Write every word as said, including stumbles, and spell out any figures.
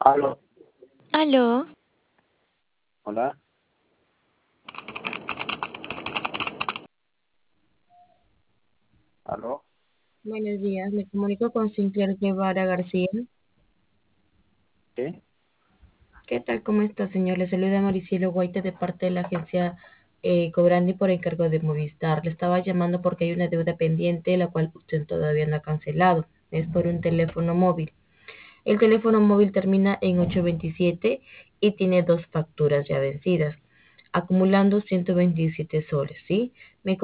Aló, Aló, hola, aló, Buenos días, me comunico con Sinclair Guevara García. ¿qué? ¿Qué tal? ¿Cómo está, señor? Le saluda Maricielo Guaita de parte de la agencia eh, Cobrandi por encargo de Movistar. Le estaba llamando porque hay una deuda pendiente, la cual usted todavía no ha cancelado. Es por un teléfono móvil. El teléfono móvil termina en ochocientos veintisiete y tiene dos facturas ya vencidas, acumulando ciento veintisiete soles, ¿sí? Me